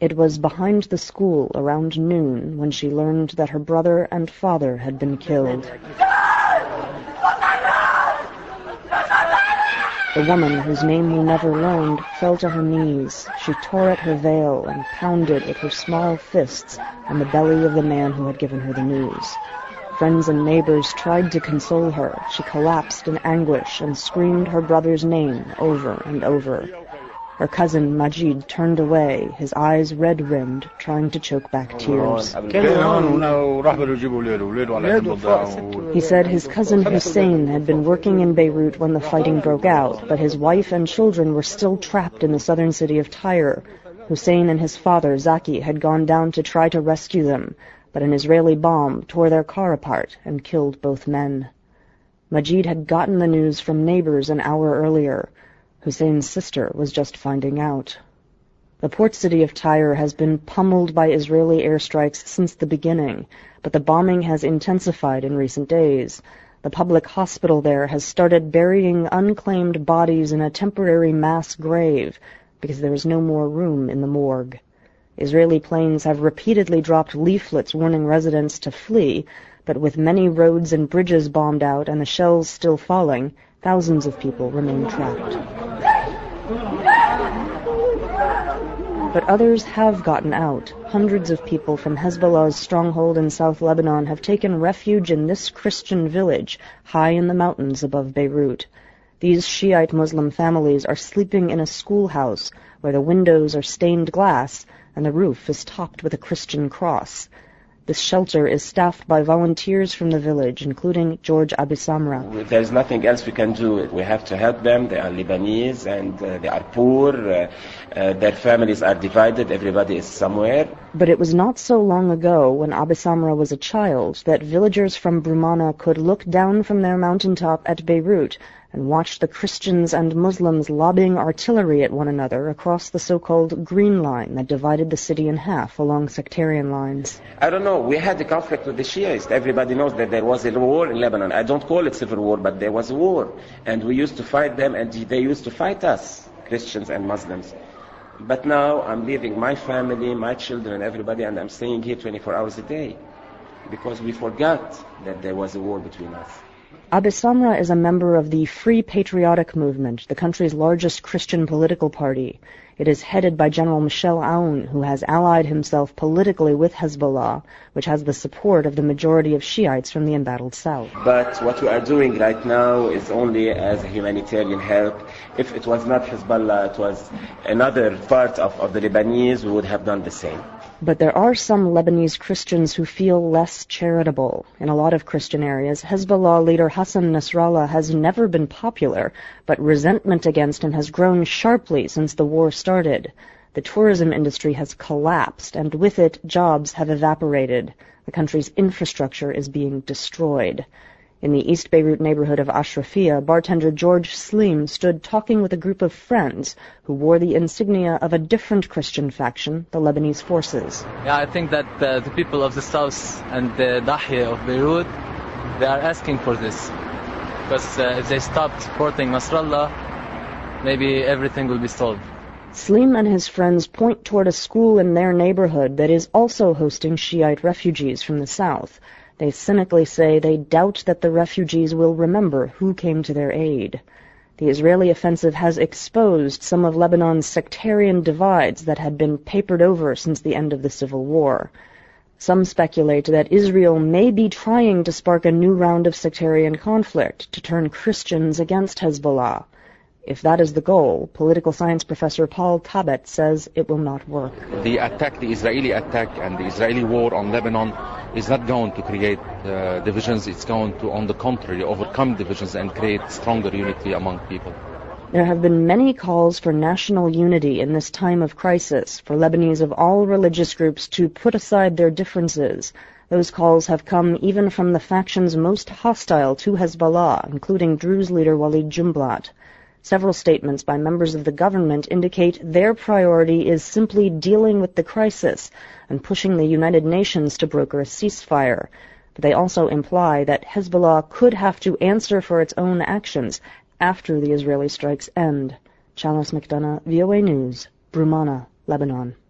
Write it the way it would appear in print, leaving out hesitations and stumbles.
It was behind the school around noon when she learned that her brother and father had been killed. The woman, whose name we never learned, fell to her knees. She tore at her veil and pounded with her small fists on the belly of the man who had given her the news. Friends and neighbors tried to console her. She collapsed in anguish and screamed her brother's name over and over. Her cousin Majid turned away, his eyes red-rimmed, trying to choke back tears. He said his cousin Hussein had been working in Beirut when the fighting broke out, but his wife and children were still trapped in the southern city of Tyre. Hussein and his father, Zaki, had gone down to try to rescue them, but an Israeli bomb tore their car apart and killed both men. Majid had gotten the news from neighbors an hour earlier. Hussein's sister was just finding out. The port city of Tyre has been pummeled by Israeli airstrikes since the beginning, but the bombing has intensified in recent days. The public hospital there has started burying unclaimed bodies in a temporary mass grave because there is no more room in the morgue. Israeli planes have repeatedly dropped leaflets warning residents to flee, but with many roads and bridges bombed out and the shells still falling, thousands of people remain trapped. But others have gotten out. Hundreds of people from Hezbollah's stronghold in South Lebanon have taken refuge in this Christian village, high in the mountains above Beirut. These Shiite Muslim families are sleeping in a schoolhouse where the windows are stained glass and the roof is topped with a Christian cross. This shelter is staffed by volunteers from the village, including George Abisamra. There's nothing else we can do. We have to help them. They are Lebanese and they are poor. Their families are divided. Everybody is somewhere. But it was not so long ago, when Abisamra was a child, that villagers from Brumana could look down from their mountaintop at Beirut and watch the Christians and Muslims lobbing artillery at one another across the so-called Green Line that divided the city in half along sectarian lines. I don't know. We had a conflict with the Shiites. Everybody knows that there was a war in Lebanon. I don't call it civil war, but there was a war. And we used to fight them, and they used to fight us, Christians and Muslims. But now I'm leaving my family, my children, everybody, and I'm staying here 24 hours a day because we forgot that there was a war between us. Abisamra is a member of the Free Patriotic Movement, the country's largest Christian political party. It is headed by General Michel Aoun, who has allied himself politically with Hezbollah, which has the support of the majority of Shiites from the embattled south. But what we are doing right now is only as a humanitarian help. If it was not Hezbollah, it was another part of the Lebanese, we would have done the same. But there are some Lebanese Christians who feel less charitable. In a lot of Christian areas, Hezbollah leader Hassan Nasrallah has never been popular, but resentment against him has grown sharply since the war started. The tourism industry has collapsed, and with it, jobs have evaporated. The country's infrastructure is being destroyed. In the East Beirut neighborhood of Ashrafia, bartender George Slim stood talking with a group of friends who wore the insignia of a different Christian faction, the Lebanese Forces. Yeah, I think that the people of the south and the Dahia of Beirut, they are asking for this. Because if they stop supporting Nasrallah, maybe everything will be solved. Slim and his friends point toward a school in their neighborhood that is also hosting Shiite refugees from the south. They cynically say they doubt that the refugees will remember who came to their aid. The Israeli offensive has exposed some of Lebanon's sectarian divides that had been papered over since the end of the civil war. Some speculate that Israel may be trying to spark a new round of sectarian conflict to turn Christians against Hezbollah. If that is the goal, political science professor Paul Tabet says it will not work. The Israeli attack and the Israeli war on Lebanon is not going to create divisions. It's going to, on the contrary, overcome divisions and create stronger unity among people. There have been many calls for national unity in this time of crisis, for Lebanese of all religious groups to put aside their differences. Those calls have come even from the factions most hostile to Hezbollah, including Druze leader Walid Jumblat. Several statements by members of the government indicate their priority is simply dealing with the crisis and pushing the United Nations to broker a ceasefire. But they also imply that Hezbollah could have to answer for its own actions after the Israeli strikes end. Chalice McDonough, VOA News, Brumana, Lebanon.